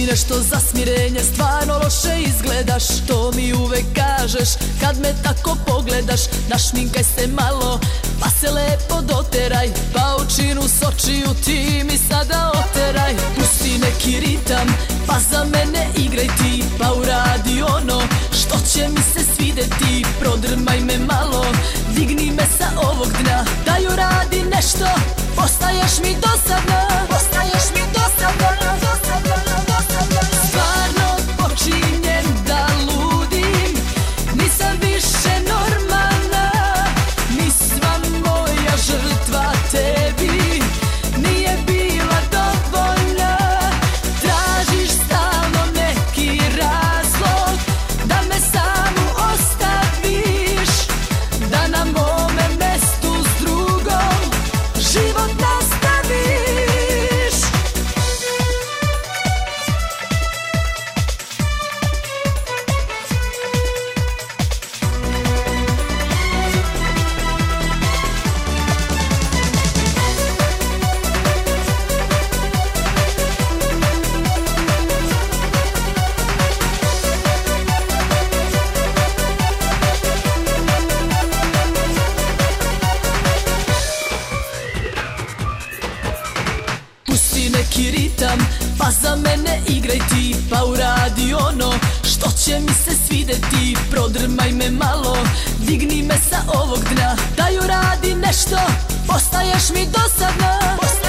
nešto za smirenje, stvarno loše izgledaš. To mi uvek kažeš kad me tako pogledaš. Našminkaj se malo pa se lepo doteraj, pa učinu s očiju ti mi sada oteraj. Pusti neki ritam pa za mene igraj ti, pa uradi ono što će mi se svideti. Prodrmaj me malo, digni me sa ovog dna, daj uradi nešto, postaješ mi dosadna. Postaješ mi dosadna, dosadna, dosadna. Stvarno počinjem da ludim, nisam više normalna. Ni sva moja žrtva tebi nije bila dovoljna. Tražiš stalno neki razlog da me samu ostaviš, da na mome mestu s drugom život nastaviš. Pusti neki ritam pa za mene igraj ti, pa uradi ono što će mi se svideti. Prodrmaj me malo, digni me sa ovog dna, daj uradi nešto, postaješ mi dosadna.